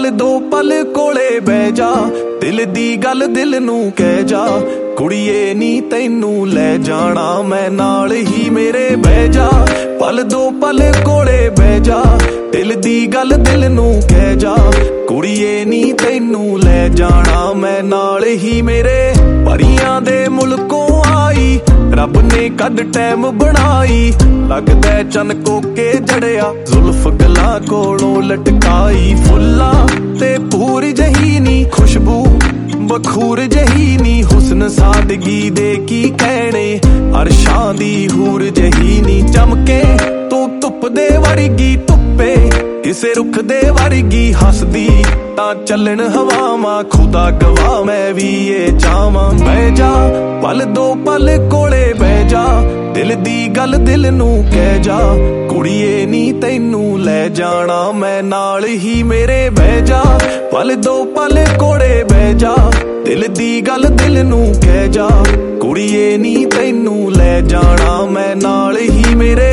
दो पल कोले बह जा, दिल दी गल दिल नू कह जा, कुड़िए नी तैनू ले जाना मैं नाल ही मेरे बह जा। पल दो पल कोले बह जा, दिल दी गल दिल नू कह जा, कुड़िए नी तैनू ले जाना मैं नाल ही मेरे। परियां दे मुल्कों आई रब ने कद टैम बनाई, लगदा चन कोके जड़िया जुल्फ गला कोलों लटकाई। फुल्ला ते पूरी जही नी खुशबू बखूर जही नी, हुस्न सादगी दे की कहने अरशां दी हूर जही नी। चमके तू धुप दे वर्गी धुप्पे किसे रुख दे वर्गी हसदी, तां चलन हवावां खुदा गवाह मैं भी ये चाहवां। बह जा पल दो पल कोले बह जा, दिल दी गल दिल नू कह जा, कुड़िए नी तैनू ले जाना मैं नाल ही मेरे बह जा। पल दो पल कोले बह जा, दिल दी गल दिल नू कह जा, कुड़िए नी तैनू ले जाना मैं नाल ही मेरे।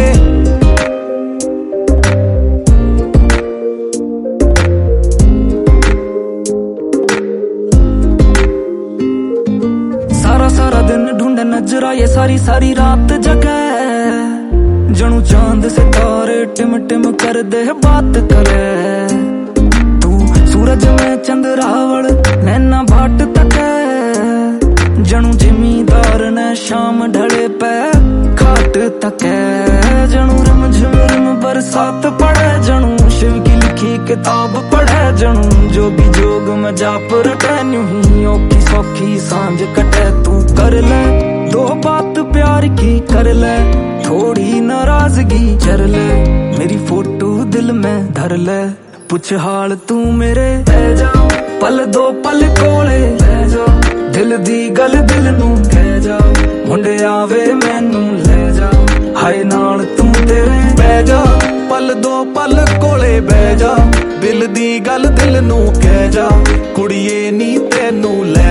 सारा सारा दिन ढूंढे नजरा ये सारी सारी रात जगे, जणू चांद सितारे टिम टिम कर दे बात करे। तू सूरज में चंद्रावल नैना बाट तके, जणू जिमीदार ने शाम ढले पे खाट तके। जणू रम झुम बरसात पड़े, जणू शिव की लिखी किताब पढ़े, जणू जोगी जोग में जाप रटे, न्यू ही औखी सौखी सांझ कटे। तू कर ले दो बात प्यार की कर ले, थोड़ी नाराजगी चर ले, मेरी फोटो दिल में धर ले, पुछ हाल तू मेरे। बह जा पल दो पल कोले बह जा, दिल दी गल दिल नू कह जा, मुंडे आवे मैनू ले जा, हाय नाल तू तेरे। बह जा पल दो पल कोले बह जा, दिल दी गल दिल नू कह जा, कुड़िए नी तैनू ले